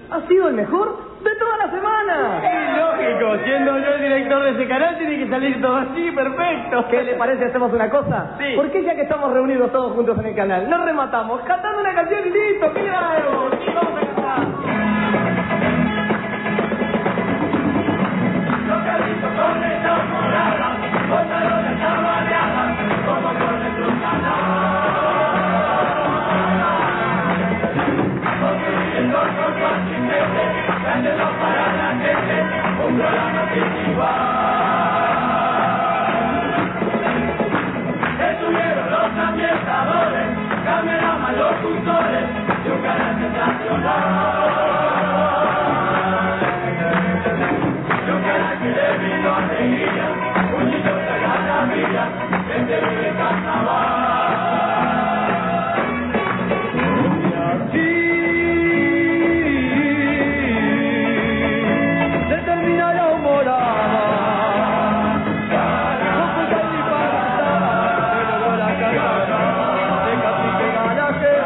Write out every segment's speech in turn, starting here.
ha sido el mejor de toda la semana. Es lógico, siendo yo el director de ese canal tiene que salir todo así, perfecto. ¿Qué le parece? ¿Hacemos una cosa? Sí. ¿Por qué ya que estamos reunidos todos juntos en el canal, nos rematamos cantando una canción y listo? ¡Claro! Sí, vamos a cantar. Los carritos con esta morada, botaron las chavaleadas, como con nuestro canal. Construyendo con su asistente, trayendo para la gente, un programa sin igual. Estuvieron los ambientadores, cameraman los locutores, de un canal sensacional. Que le vino alegría, un niño de gana mía, que te vive carnaval. Y así se termina la humorada. No fue tan ni para nada, pero la carcajada de casi pega la gente.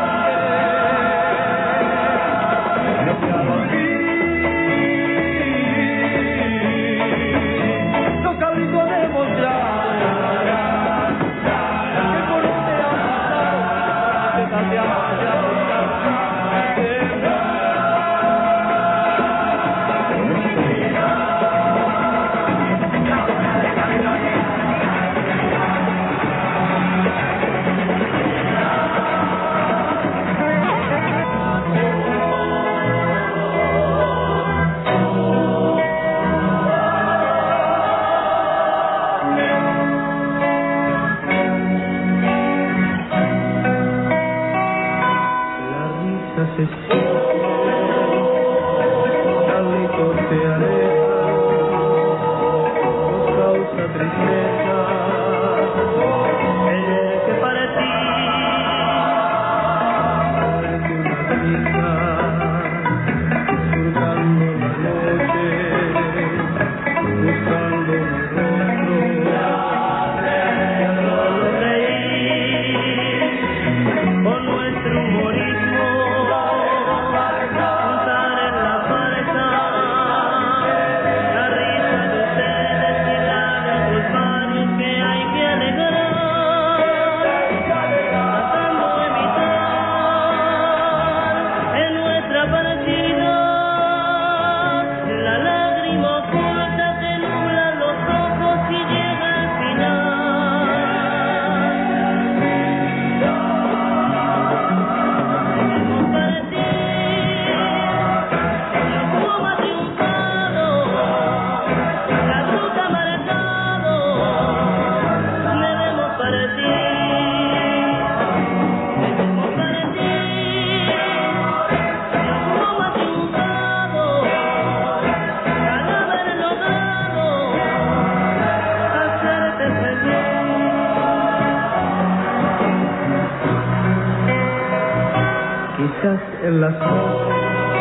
Quizás en las noches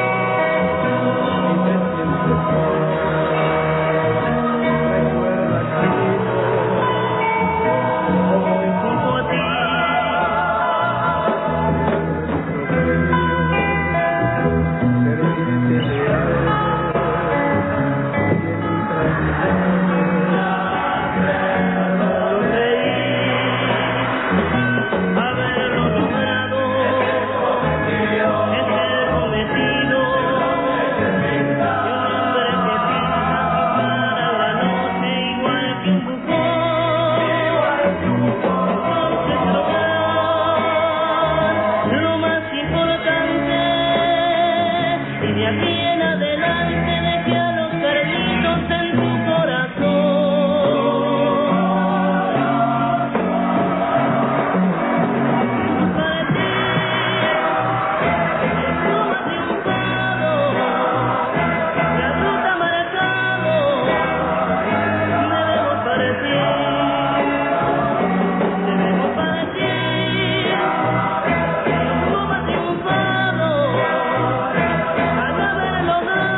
y me siento solo, recuerda carito, como hoy junto a ti, serviste de algo, Logrado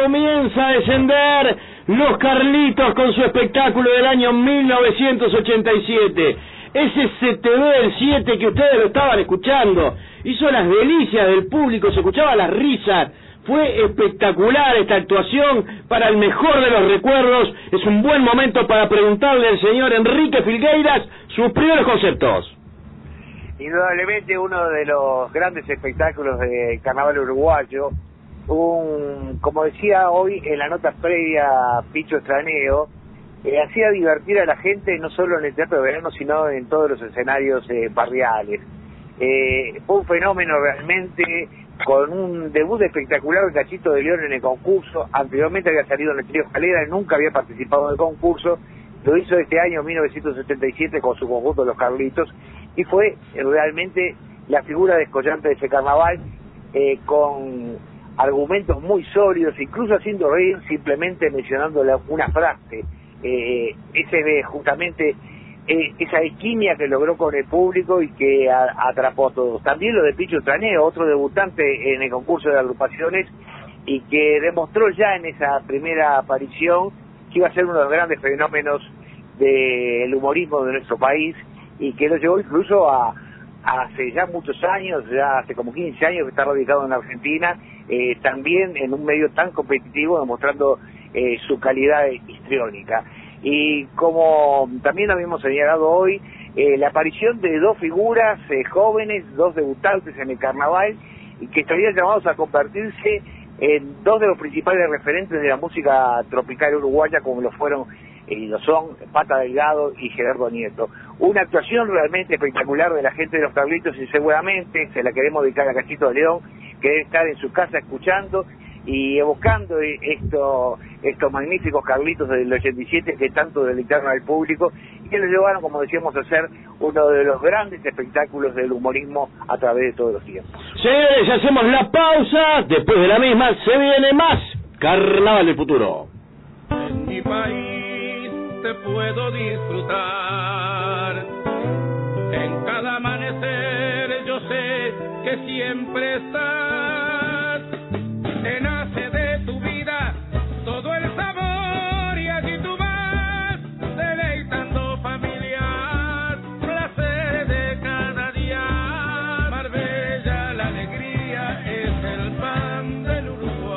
comienza a descender Los Carlitos con su espectáculo del año 1987. Ese CTV del 7 que ustedes lo estaban escuchando, hizo las delicias del público, se escuchaban las risas. Fue espectacular esta actuación, para el mejor de los recuerdos. Es un buen momento para preguntarle al señor Enrique Filgueiras sus primeros conceptos. Indudablemente uno de los grandes espectáculos del carnaval uruguayo, como decía hoy en la nota previa Picho Estraneo, hacía divertir a la gente no solo en el Teatro de Verano, sino en todos los escenarios barriales. Fue un fenómeno realmente, con un debut espectacular de Cachito de León en el concurso. Anteriormente había salido en el Trío Escalera, nunca había participado en el concurso. Lo hizo este año 1977 con su conjunto Los Carlitos, y fue realmente la figura descollante de ese carnaval, con argumentos muy sólidos, incluso haciendo reír simplemente mencionando una frase. Justamente esa alquimia que logró con el público y que atrapó a todos. También lo de Picho Estraneo, otro debutante en el concurso de agrupaciones, y que demostró ya en esa primera aparición que iba a ser uno de los grandes fenómenos del humorismo de nuestro país, y que lo llevó incluso hace ya muchos años, ya hace como 15 años que está radicado en Argentina, también en un medio tan competitivo, demostrando su calidad histriónica. Y como también habíamos señalado hoy, la aparición de dos figuras jóvenes, dos debutantes en el carnaval, y que estarían llamados a convertirse en dos de los principales referentes de la música tropical uruguaya, como lo fueron y lo son Pata Delgado y Gerardo Nieto. Una actuación realmente espectacular de la gente de Los Carlitos, y seguramente se la queremos dedicar a Cachito de León, que debe estar en su casa escuchando y evocando estos magníficos Carlitos del 87 que tanto deleitaron al público y que lo llevaron, como decíamos, a ser uno de los grandes espectáculos del humorismo a través de todos los tiempos. Señores, hacemos la pausa. Después de la misma se viene más Carnaval del Futuro. En mi país te puedo disfrutar. En cada amanecer yo sé que siempre estás. Te nace de tu vida todo el sabor, y allí tú vas deleitando familias, placeres de cada día. Marbella, la alegría es el pan del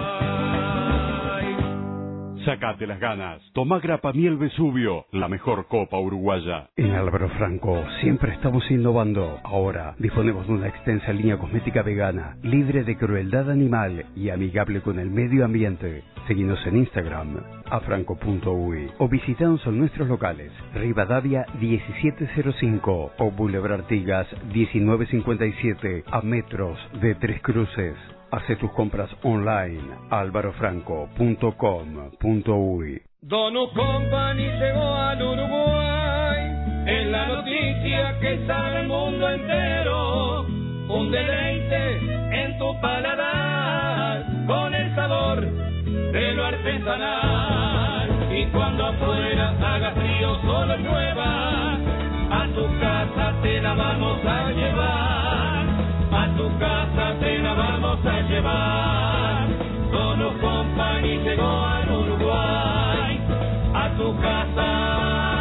Uruguay. Sácate las ganas. Toma Grapa Miel Vesubio, la mejor copa uruguaya. En Álvaro Franco siempre estamos innovando. Ahora disponemos de una extensa línea cosmética vegana, libre de crueldad animal y amigable con el medio ambiente. Seguinos en Instagram, afranco.uy, o visitanos en nuestros locales, Rivadavia 1705 o Boulevard Artigas 1957, a metros de Tres Cruces. Hace tus compras online, alvarofranco.com.uy. Donut Company llegó al Uruguay, es la noticia que sale al mundo entero. Un deleite en tu paladar, con el sabor de lo artesanal. Y cuando afuera haga frío, solo llueva, a tu casa te la vamos a llevar. A tu casa te la vamos a llevar. Donut Company llegó al Uruguay, a tu casa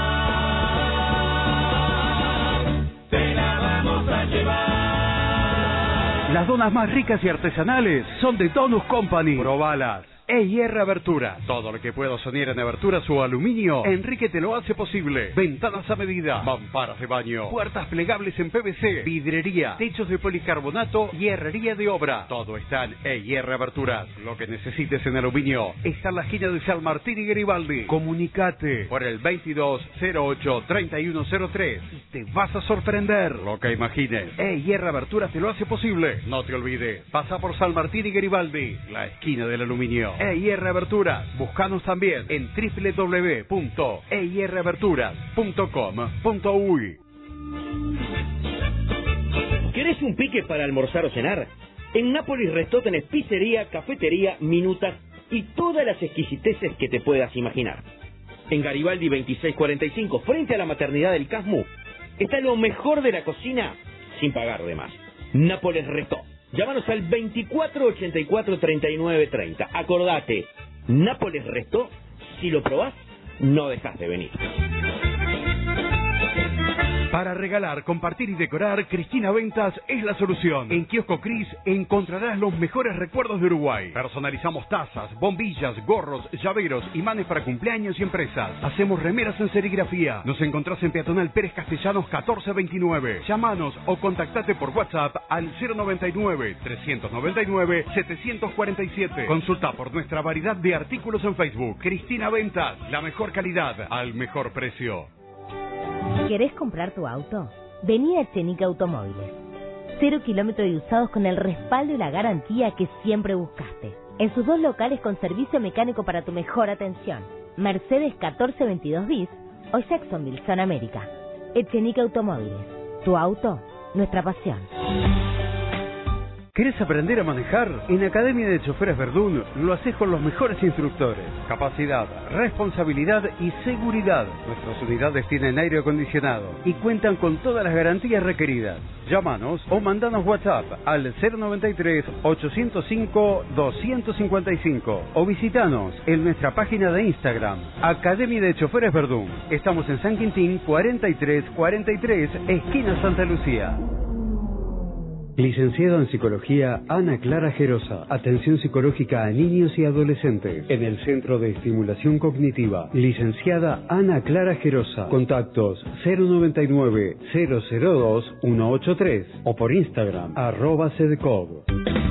te la vamos a llevar. Las donas más ricas y artesanales son de Donut Company. Probalas. EIR Aberturas. Todo lo que puedo soñar en aberturas o aluminio, Enrique te lo hace posible. Ventanas a medida, mamparas de baño, puertas plegables en PVC, vidrería, techos de policarbonato y herrería de obra. Todo está en EIR Aberturas. Lo que necesites en aluminio está en la esquina de San Martín y Garibaldi. Comunicate por el 2208-3103 y te vas a sorprender. Lo que imagines, EIR Aberturas te lo hace posible. No te olvides, pasa por San Martín y Garibaldi, la esquina del aluminio. EIR Aberturas. Búscanos también en www.eiraberturas.com.uy. ¿Querés un pique para almorzar o cenar? En Nápoles Restó tenés pizzería, cafetería, minutas y todas las exquisiteces que te puedas imaginar. En Garibaldi 2645, frente a la maternidad del Casmu, está lo mejor de la cocina sin pagar de más. Nápoles Restó. Llámanos al 2484-3930. Acordate, Nápoles Restó, si lo probás, no dejas de venir. Para regalar, compartir y decorar, Cristina Ventas es la solución. En Kiosco Cris encontrarás los mejores recuerdos de Uruguay. Personalizamos tazas, bombillas, gorros, llaveros, imanes para cumpleaños y empresas. Hacemos remeras en serigrafía. Nos encontrás en Peatonal Pérez Castellanos 1429. Llámanos o contactate por WhatsApp al 099-399-747. Consulta por nuestra variedad de artículos en Facebook. Cristina Ventas, la mejor calidad al mejor precio. ¿Querés comprar tu auto? Vení a Echenique Automóviles. 0 kilómetros de usados con el respaldo y la garantía que siempre buscaste. En sus 2 locales con servicio mecánico para tu mejor atención. Mercedes 1422 bis o Jacksonville, Zona América. Echenique Automóviles. Tu auto, nuestra pasión. ¿Querés aprender a manejar? En Academia de Choferes Verdún lo haces con los mejores instructores. Capacidad, responsabilidad y seguridad. Nuestras unidades tienen aire acondicionado y cuentan con todas las garantías requeridas. Llámanos o mandanos WhatsApp al 093-805-255 o visitanos en nuestra página de Instagram, Academia de Choferes Verdún. Estamos en San Quintín 4343, esquina Santa Lucía. Licenciada en Psicología Ana Clara Gerosa. Atención psicológica a niños y adolescentes en el Centro de Estimulación Cognitiva. Licenciada Ana Clara Gerosa. Contactos 099-002-183 o por Instagram @cedcog.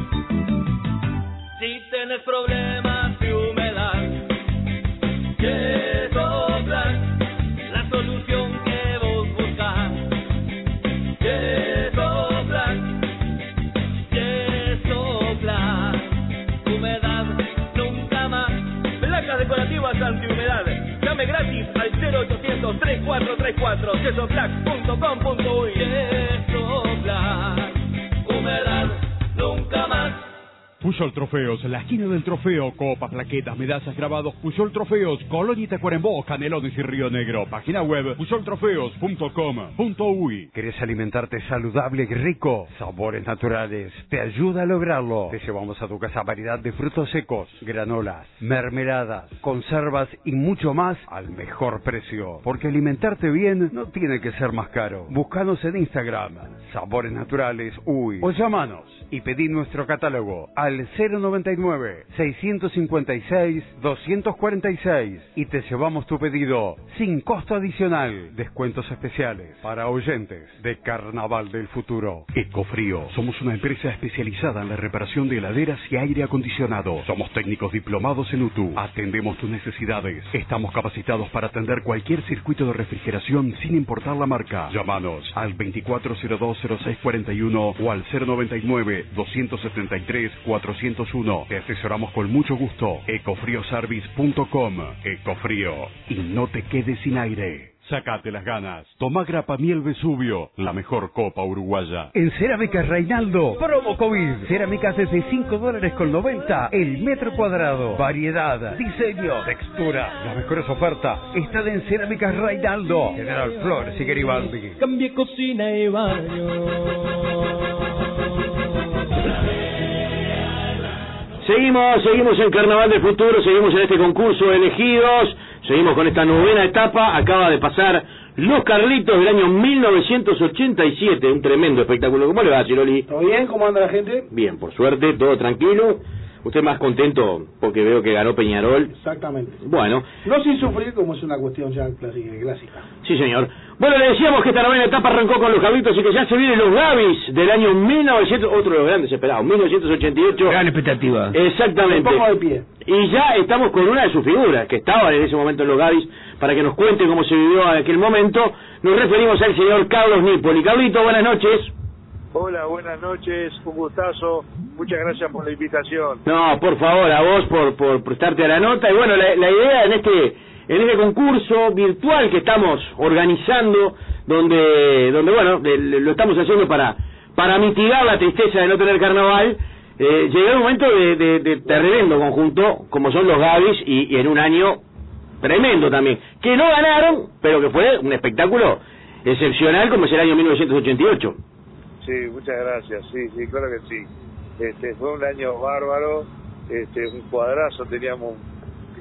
Si tienes problemas de humedad, que soplar la solución que vos buscas. Que soplar, humedad nunca más. Placas decorativas antihumedad. Llame gratis al 0800-3434 yesoplac.com.uy. Yesoplar, humedad nunca más. Puyol Trofeos, la esquina del trofeo, copas, plaquetas, medallas, grabados. Puyol Trofeos, Colonia y Tacuarembó, Canelones y Río Negro. Página web puyoltrofeos.com.uy. ¿Querés alimentarte saludable y rico? Sabores Naturales te ayuda a lograrlo. Te llevamos a tu casa variedad de frutos secos, granolas, mermeladas, conservas y mucho más al mejor precio. Porque alimentarte bien no tiene que ser más caro. Búscanos en Instagram, Sabores Naturales Uy, o llámanos y pedí nuestro catálogo al 099-656-246 y te llevamos tu pedido sin costo adicional. Descuentos especiales para oyentes de Carnaval del Futuro. Ecofrío. Somos una empresa especializada en la reparación de heladeras y aire acondicionado. Somos técnicos diplomados en UTU. Atendemos tus necesidades. Estamos capacitados para atender cualquier circuito de refrigeración sin importar la marca. Llámanos al 2402-0641 o al 099-273-401. Te asesoramos con mucho gusto. Ecofrioservice.com. Ecofrío. Y no te quedes sin aire. Sacate las ganas. Tomá Grapa Miel Vesubio, la mejor copa uruguaya. En Cerámicas Reinaldo, promo COVID. Cerámicas desde $5.90 el metro cuadrado. Variedad, diseño, textura. Las mejores ofertas están en Cerámicas Reinaldo. General Flores y Garibaldi. Cambie cocina y baño. Seguimos en Carnaval del Futuro, seguimos en este concurso de elegidos, seguimos con esta novena etapa. Acaba de pasar Los Carlitos del año 1987, un tremendo espectáculo. ¿Cómo le va, Chiroli? ¿Todo bien? ¿Cómo anda la gente? Bien, por suerte, todo tranquilo. Usted más contento porque veo que ganó Peñarol. Exactamente. Bueno. No sin sufrir, como es una cuestión ya clásica. Sí, señor. Bueno, le decíamos que esta novena etapa arrancó con Los Carlitos y que ya se vienen los Gavis del año 1900, otro de los grandes esperados, 1988. Gran expectativa. Exactamente. Un poco de pie. Y ya estamos con una de sus figuras, que estaba en ese momento en los Gavis, para que nos cuente cómo se vivió en aquel momento. Nos referimos al señor Carlos Nipoli. Carlito, buenas noches. Hola, buenas noches, un gustazo, muchas gracias por la invitación. No, por favor, a vos por prestarte a la nota. Y bueno, la idea en este concurso virtual que estamos organizando, donde bueno, lo estamos haciendo para mitigar la tristeza de no tener carnaval, llegó un momento de tremendo conjunto, como son los Gavis, y en un año tremendo también, que no ganaron, pero que fue un espectáculo excepcional como es el año 1988. Sí, muchas gracias, sí, claro que sí. Fue un año bárbaro, un cuadrazo, teníamos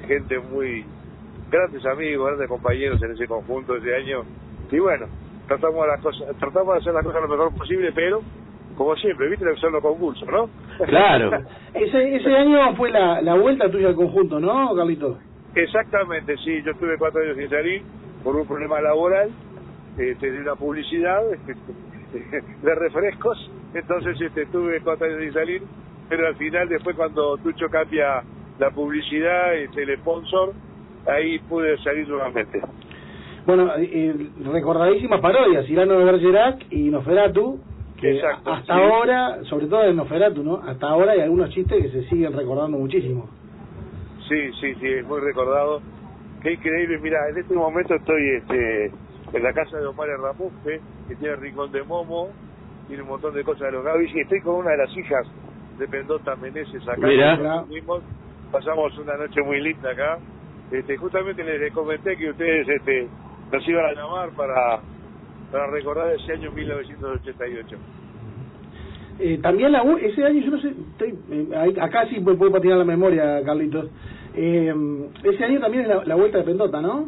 gente muy grandes amigos, grandes compañeros en ese conjunto ese año. Y bueno, tratamos de hacer las cosas lo mejor posible, pero como siempre, viste lo que son los concursos, ¿no? Claro. Ese año fue la vuelta tuya al conjunto, ¿no, Carlito? Exactamente, sí, yo estuve 4 años sin salir por un problema laboral, de una publicidad de refrescos, entonces estuve 4 años sin salir, pero al final después cuando Tucho cambia la publicidad, el sponsor, ahí pude salir nuevamente. Bueno, recordadísimas parodias, Cyrano de Bergerac y Nosferatu, que exacto, hasta sí. ahora, sobre todo en Nosferatu, ¿no? Hasta ahora hay algunos chistes que se siguen recordando muchísimo. Sí, es muy recordado. Qué increíble, mira, en este momento estoy en la casa de Omar Ramuste, que tiene el rincón de Momo, tiene un montón de cosas de los Gavis, y estoy con una de las hijas de Pendota Meneses acá. Mira. Pasamos una noche muy linda acá. Justamente les comenté que ustedes nos iban a llamar para recordar ese año 1988. También ese año, yo no sé, acá sí puedo patinar la memoria, Carlitos. Ese año también es la vuelta de Pendota, ¿no?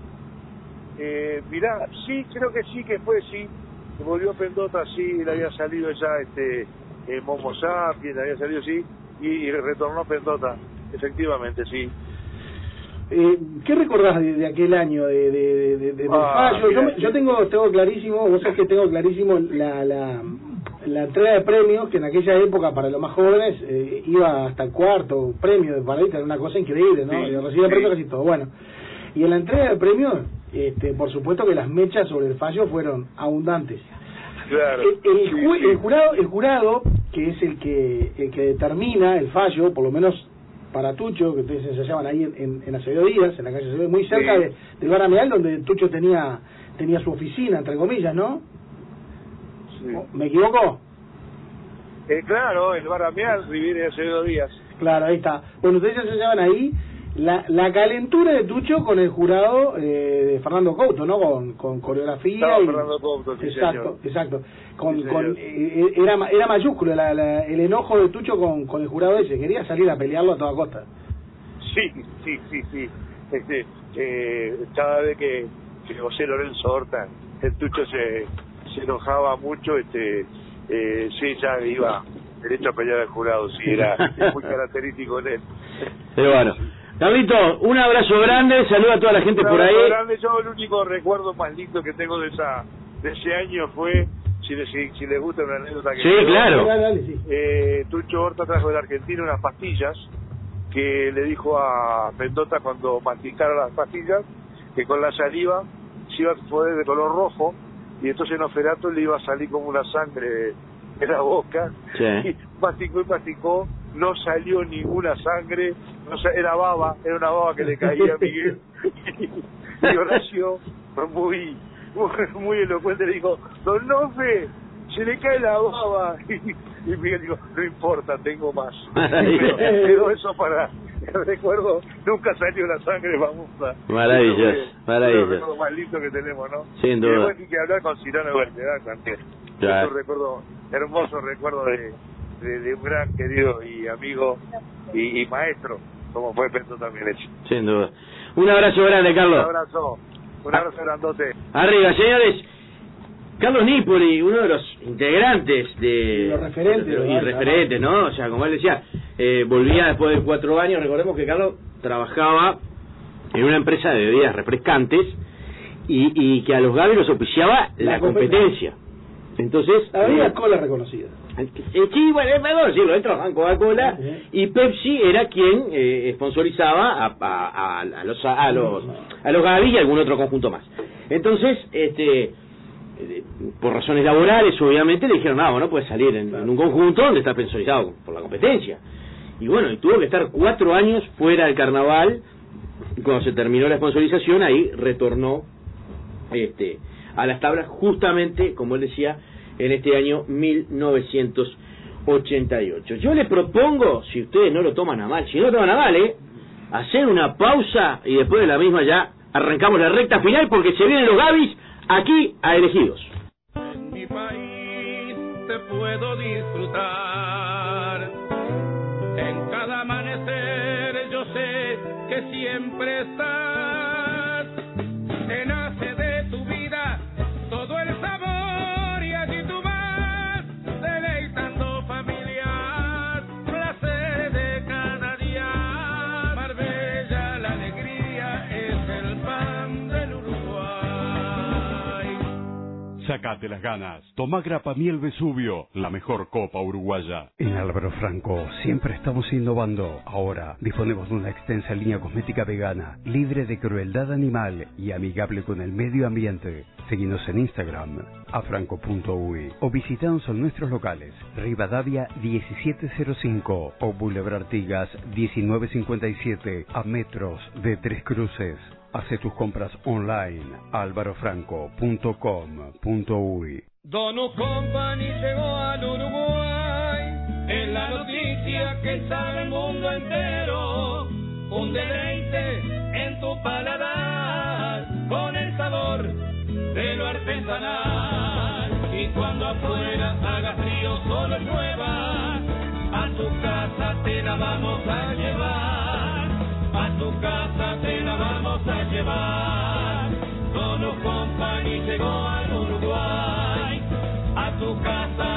Mirá, sí, creo que sí, que fue, sí. Volvió Pendota, sí, le había salido ya Momo Sapiens, le había salido, sí, y retornó Pendota, efectivamente, sí. ¿Qué recordás de aquel año del fallo? Yo tengo clarísimo, vos sabés que tengo clarísimo la entrega de premios, que en aquella época para los más jóvenes iba hasta el cuarto premio de paradita, era una cosa increíble, ¿no? Sí, recibía premios casi todo. Bueno, y en la entrega de premios, por supuesto que las mechas sobre el fallo fueron abundantes. Claro. El jurado, que es el que determina el fallo, por lo menos para Tucho, que ustedes ensayaban ahí en Acevedo Díaz, en la calle Acevedo, muy cerca del Bar Ameal, donde Tucho tenía su oficina, entre comillas, ¿no? Sí. ¿Me equivoco? Claro, el Bar Ameal, vivir en Acevedo Díaz. Claro, ahí está. Bueno, ustedes ensayaban ahí la calentura de Tucho con el jurado de Fernando Couto, ¿no? Con coreografía. Fernando Couto, sí, exacto, señor. exacto. Sí, era mayúsculo el enojo de Tucho con el jurado ese. Quería salir a pelearlo a toda costa. Sí. Cada vez que José Lorenzo Horta, el Tucho se enojaba mucho, sí, ya iba derecho a pelear al jurado, sí, era muy característico en él. Pero bueno. Carlito, un abrazo grande, saluda a toda la gente por ahí. Grande. Yo el único recuerdo más lindo que tengo de ese año fue, si les gusta una anécdota que... Sí, claro. Tucho Horta trajo de la Argentina unas pastillas que le dijo a Pendota cuando masticara las pastillas que con la saliva se iba a poner de color rojo, y entonces Nosferatu le iba a salir como una sangre en la boca. Sí. Y masticó, no salió ninguna sangre, era una baba que le caía a Miguel. Y Horacio, muy elocuente, le dijo: Don Nofe, se le cae la baba. Y Miguel dijo: no importa, tengo más. Pero eso para el recuerdo, nunca salió la sangre famosa. Maravilloso. Es el recuerdo más lindo que tenemos, ¿no? Sin duda. Y después hay que hablar con Cyrano de Bergerac también. Claro. Es un recuerdo, hermoso recuerdo de un gran querido y amigo y maestro, como fue Pendota también hecho. Sin duda. Un abrazo grande, Carlos. Un abrazo grandote. Arriba, señores. Carlos Nípoli, uno de los integrantes de los referentes, ¿no? O sea, como él decía, volvía después de 4 años. Recordemos que Carlos trabajaba en una empresa de bebidas refrescantes y que a los Gavis los auspiciaba la competencia. Entonces, había cola reconocida. Sí, bueno, es mejor decirlo, él trabajaba en Coca-Cola y Pepsi era quien sponsorizaba a los Gavis y algún otro conjunto más. Entonces, por razones laborales, obviamente, le dijeron: no, no puedes salir en un conjunto donde está sponsorizado por la competencia. Y bueno, y tuvo que estar 4 años fuera del carnaval, y cuando se terminó la sponsorización, ahí retornó a las tablas, justamente, como él decía, en este año 1988. Yo le propongo, si ustedes no lo toman a mal, hacer una pausa y después de la misma ya arrancamos la recta final, porque se vienen los Gavis aquí a Elegidos. En mi país te puedo disfrutar. En cada amanecer yo sé que siempre siempre estás. Te nace de tu vida todo el sabor y allí tú vas deleitando familias, placeres de cada día. Marbella, la alegría es el pan del Uruguay. Sacate las ganas. Toma Grapa Miel Vesubio, la mejor copa uruguaya. En Álvaro Franco siempre estamos innovando. Ahora disponemos de una extensa línea cosmética vegana, libre de crueldad animal y amigable con el medio ambiente. Seguinos en Instagram, afranco.uy, o visitanos en nuestros locales, Rivadavia 1705 o Boulevard Artigas 1957, a metros de Tres Cruces. Hace tus compras online, alvarofranco.com.uy. Donut Company llegó al Uruguay, es la noticia que sabe el mundo entero. Un deleite en tu paladar, con el sabor de lo artesanal. Y cuando afuera haga frío, solo llueva, a tu casa te la vamos a llevar. A tu casa te la vamos a llevar. Donut Company llegó al Uruguay, a tu casa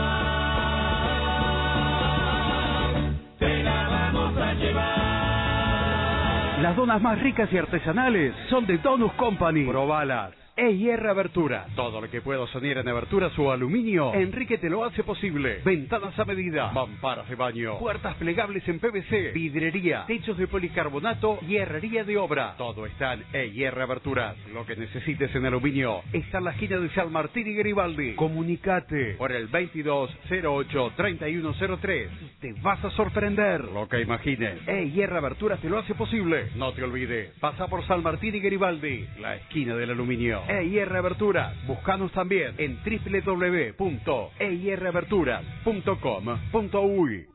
te la vamos a llevar. Las donas más ricas y artesanales son de Donut Company. Probalas. EIR Abertura. Todo lo que puedo soñar en aberturas o aluminio, Enrique te lo hace posible. Ventanas a medida, mamparas de baño, puertas plegables en PVC, vidrería, techos de policarbonato y herrería de obra. Todo está en EIR Aberturas. Lo que necesites en aluminio está en la esquina de San Martín y Garibaldi. Comunicate por el 2208-3103. Te vas a sorprender. Lo que imagines, EIR Aberturas te lo hace posible. No te olvides, pasa por San Martín y Garibaldi, la esquina del aluminio. EIR Aberturas. Búscanos también en www.eiraberturas.com.uy.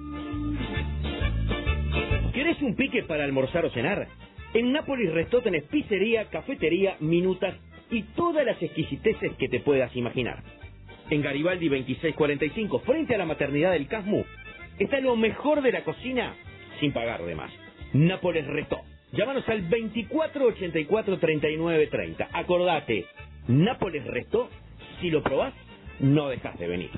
¿Querés un pique para almorzar o cenar? En Nápoles Restó tenés pizzería, cafetería, minutas y todas las exquisiteces que te puedas imaginar. En Garibaldi 2645, frente a la maternidad del Casmu, está lo mejor de la cocina sin pagar de más. Nápoles Restó. Llámanos al 2484-3930. Acordate, Nápoles Restó, si lo probás, no dejas de venir.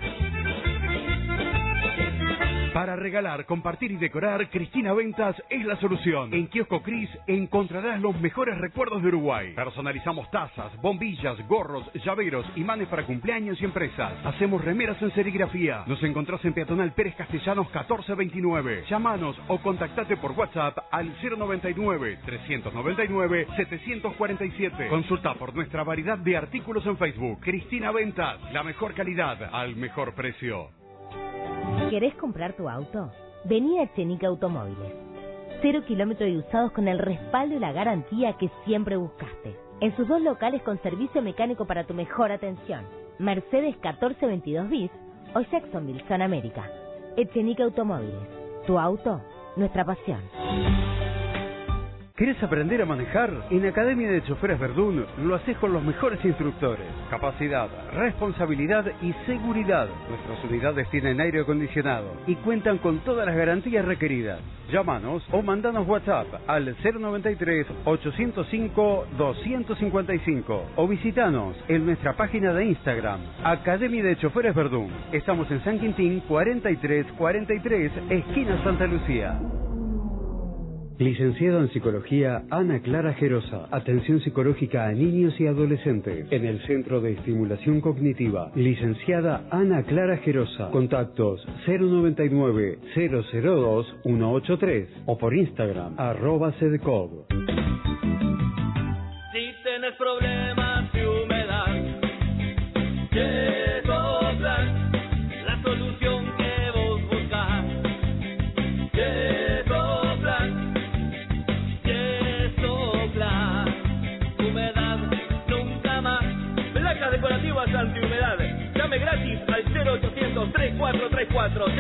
Para regalar, compartir y decorar, Cristina Ventas es la solución. En Kiosco Cris encontrarás los mejores recuerdos de Uruguay. Personalizamos tazas, bombillas, gorros, llaveros, imanes para cumpleaños y empresas. Hacemos remeras en serigrafía. Nos encontrás en Peatonal Pérez Castellanos 1429. Llámanos o contactate por WhatsApp al 099-399-747. Consulta por nuestra variedad de artículos en Facebook. Cristina Ventas, la mejor calidad al mejor precio. ¿Querés comprar tu auto? Vení a Echenique Automóviles. 0 kilómetros y usados con el respaldo y la garantía que siempre buscaste. En sus dos locales con servicio mecánico para tu mejor atención. Mercedes 1422 bis o Jacksonville, San América. Echenique Automóviles. Tu auto, nuestra pasión. ¿Querés aprender a manejar? En Academia de Choferes Verdún lo haces con los mejores instructores. Capacidad, responsabilidad y seguridad. Nuestras unidades tienen aire acondicionado y cuentan con todas las garantías requeridas. Llámanos o mandanos WhatsApp al 093-805-255 o visitanos en nuestra página de Instagram, Academia de Choferes Verdún. Estamos en San Quintín 4343, esquina Santa Lucía. Licenciado en Psicología, Ana Clara Gerosa. Atención psicológica a niños y adolescentes. En el Centro de Estimulación Cognitiva. Licenciada Ana Clara Gerosa. Contactos 099-002-183 o por Instagram, @cedcov. Si tienes problemas de humedad, Yesoplan, la solución que vos buscas. Yesoplan, humedad nunca más. Placas decorativas antihumedad. Llame gratis al 0800-3434,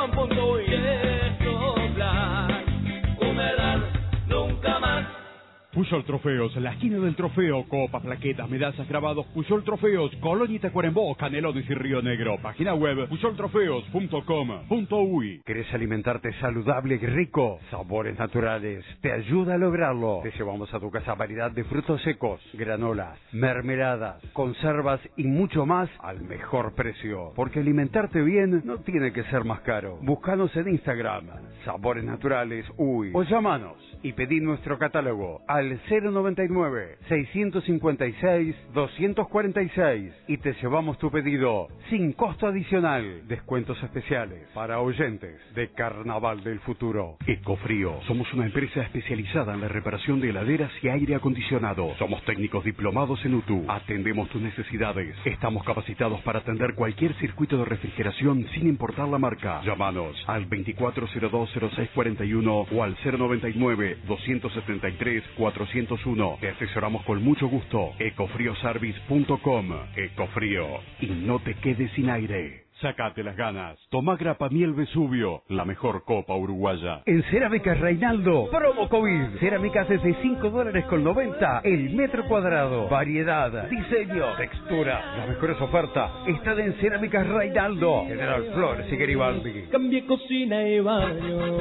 yesoplac.com.uy. Yesoplan, humedad nunca más. Puyol Trofeos, la esquina del trofeo, copas, plaquetas, medallas, grabados, Puyol Trofeos, Colonia y Tacuarembó, Canelones y Río Negro. Página web puyoltrofeos.com.uy. ¿Querés alimentarte saludable y rico? Sabores Naturales te ayuda a lograrlo. Te llevamos a tu casa variedad de frutos secos, granolas, mermeladas, conservas y mucho más al mejor precio. Porque alimentarte bien no tiene que ser más caro. Búscanos en Instagram, Sabores Naturales Uy, o llámanos y pedí nuestro catálogo al 099-656-246 y te llevamos tu pedido sin costo adicional. Descuentos especiales para oyentes de Carnaval del Futuro. Ecofrío. Somos una empresa especializada en la reparación de heladeras y aire acondicionado. Somos técnicos diplomados en UTU. Atendemos tus necesidades. Estamos capacitados para atender cualquier circuito de refrigeración sin importar la marca. Llámanos al 2402-0641 o al 099-273-401. Te asesoramos con mucho gusto. Ecofrioservice.com. Ecofrío. Y no te quedes sin aire. Sacate las ganas. Toma Grapa Miel Vesubio, la mejor copa uruguaya. En Cerámicas Reinaldo, promo COVID. Cerámicas desde $5.90 el metro cuadrado. Variedad, diseño, textura. Las mejores ofertas están en Cerámicas Reinaldo. General Flores y Garibaldi. Cambie cocina y baño.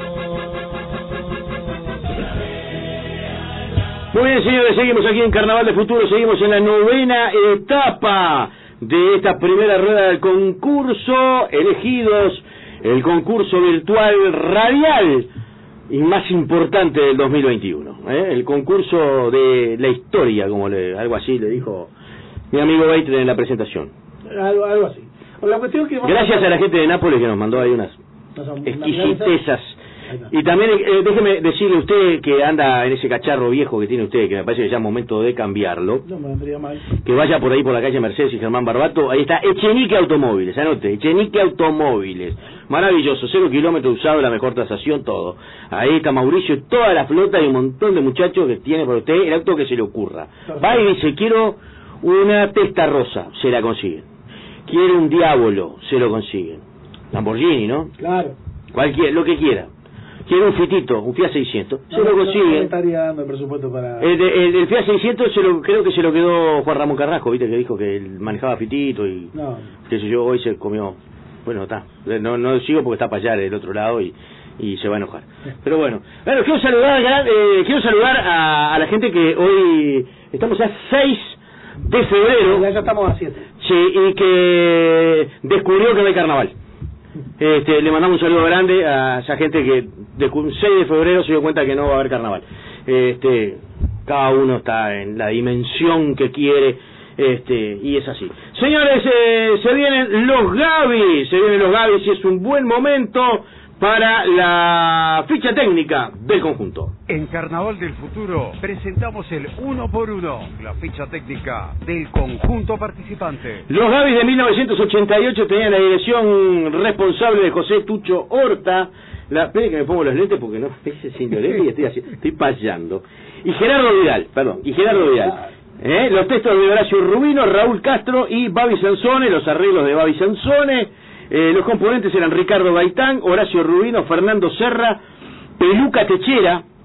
Muy bien, señores, seguimos aquí en Carnaval del Futuro, seguimos en la 9ª etapa de esta primera rueda del concurso, elegidos, el concurso virtual radial y más importante del 2021, el concurso de la historia, como algo así le dijo mi amigo Beitre en la presentación. Algo así. La cuestión que gracias a la gente de Nápoles que nos mandó ahí unas exquisitezas. Y también déjeme decirle a usted que anda en ese cacharro viejo que tiene usted, que me parece que ya es momento de cambiarlo, no me vendría mal, que vaya por ahí por la calle Mercedes y Germán Barbato, ahí está Echenique Automóviles, anote, Echenique Automóviles, maravilloso, 0 kilómetros usado, la mejor tasación, todo. Ahí está Mauricio y toda la flota y un montón de muchachos que tiene para usted el auto que se le ocurra. Va y dice, quiero una Testa Rosa, se la consiguen. Quiero un Diablo, se lo consiguen. Lamborghini, ¿no? Claro. Cualquier, lo que quiera. Quiero un Fitito, un Fiat 600, se lo consiguen. No estaría dando el presupuesto para... El Fiat 600 creo que se lo quedó Juan Ramón Carrasco, viste, que dijo que él manejaba Fitito y... No. Qué sé yo, hoy se comió... Bueno, está. No sigo porque está para allá del otro lado y se va a enojar. Pero bueno, quiero saludar a la gente que hoy... Estamos a 6 de febrero. Ya estamos a 7. Sí, y que descubrió que no hay carnaval. Le mandamos un saludo grande a esa gente que de 6 de febrero se dio cuenta que no va a haber carnaval. Cada uno está en la dimensión que quiere, y es así. Señores, se vienen los Gavis y es un buen momento para la ficha técnica del conjunto. En Carnaval del Futuro presentamos el 1x1, la ficha técnica del conjunto participante. Los Gavis de 1988 tenían la dirección responsable de José Tucho Horta. Espere que me pongo los lentes porque no hice sin lentes y estoy payando. Y Gerardo Vidal. Los textos de Horacio Rubino, Raúl Castro y Babi Sansone, los arreglos de Babi Sansone. Los componentes eran Ricardo Gaitán, Horacio Rubino, Fernando Serra, Peluca Techera,